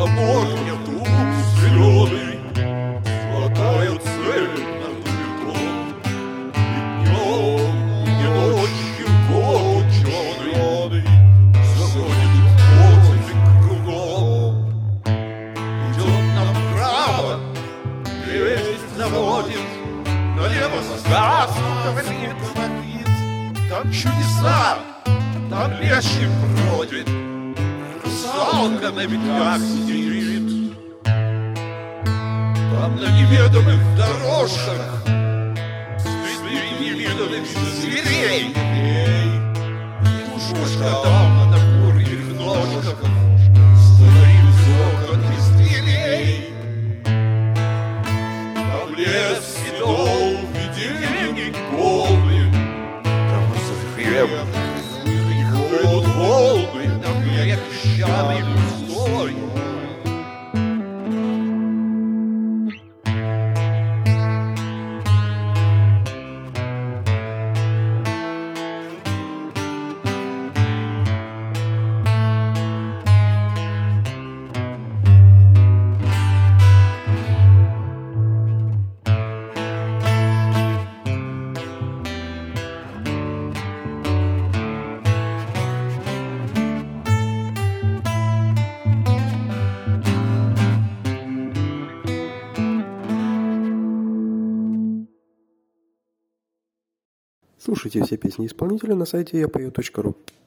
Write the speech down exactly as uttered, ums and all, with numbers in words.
моря дуб зеленый, золотая цель над летом. И днем, и ночью год ученый заходит в поле кругом. Идет направо, весть заводит, налево сказ говорит, там чудеса, там лещик бродит, русалка на ветвях сидит. Там на неведомых дорожках среди невиданных зверей Пушка там на курьих ножках стоит из окон без дверей. Там лес седов, видений полный, там совсем выходят волны, там берег песчаный пустой. Слушайте все песни исполнителя на сайте я пою точка ру.